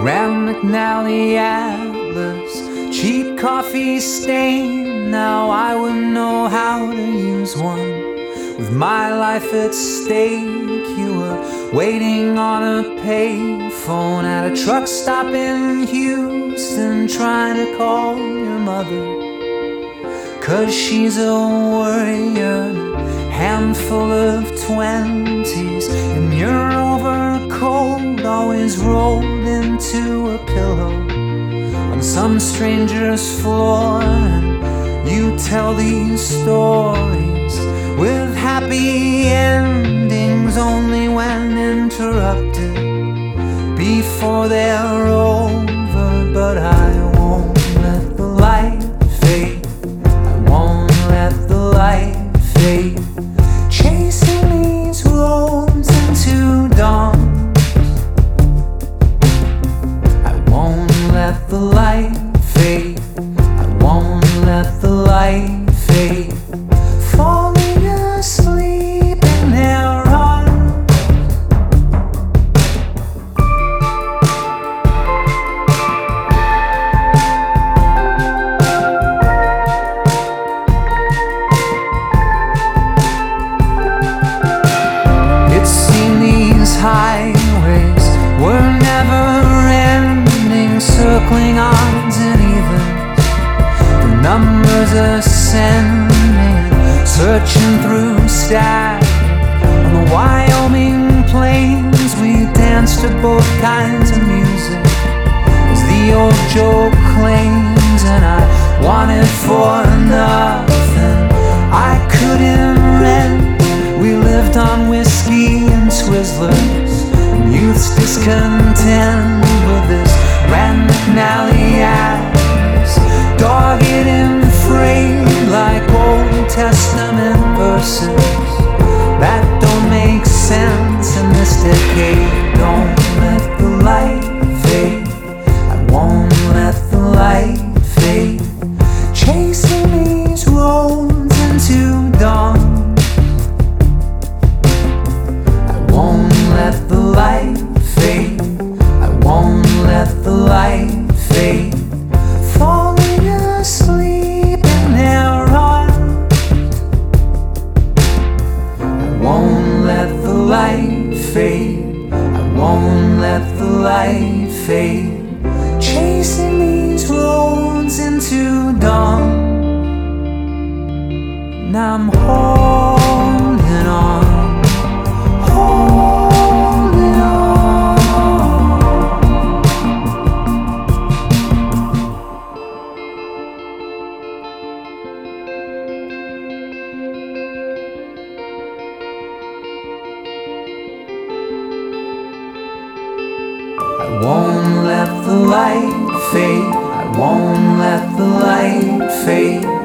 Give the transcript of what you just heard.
Rand McNally Atlas, cheap coffee stain. Now I would know how to use one. With my life at stake, you were waiting on a payphone at a truck stop in Houston, trying to call your mother, 'cause she's a warrior, handful of 20s, and you're overcoat, always rolled into a pillow on some stranger's floor. And you tell these stories with happy endings only when interrupted before they're over. But I won't let the light fade. I won't let the light fade. Chasing these roads into dawn. I won't let the light fade. I won't let the light fade. Falling asleep in their arms. It seemed these highways were never ending, circling odds and evens, the numbers ascending, searching through static. On the Wyoming plains we danced to both kinds of music, as the old joke claims. And I wanted for nothing I couldn't rent. We lived on whiskey and Twizzlers, and youth's discontent with this Rand McNally Atlas, dogged and frayed like Old Testament verses that don't make sense in this decade. Don't let the light fade. I won't let the light fade. Chasing these roads into dawn. I won't let the light fade. I won't let the light fade. Falling asleep in their arms. I won't let the light fade. I won't let the light fade. Chasing these roads into dawn. And I'm holding on, holding on. I won't let the light fade. I won't let the light fade.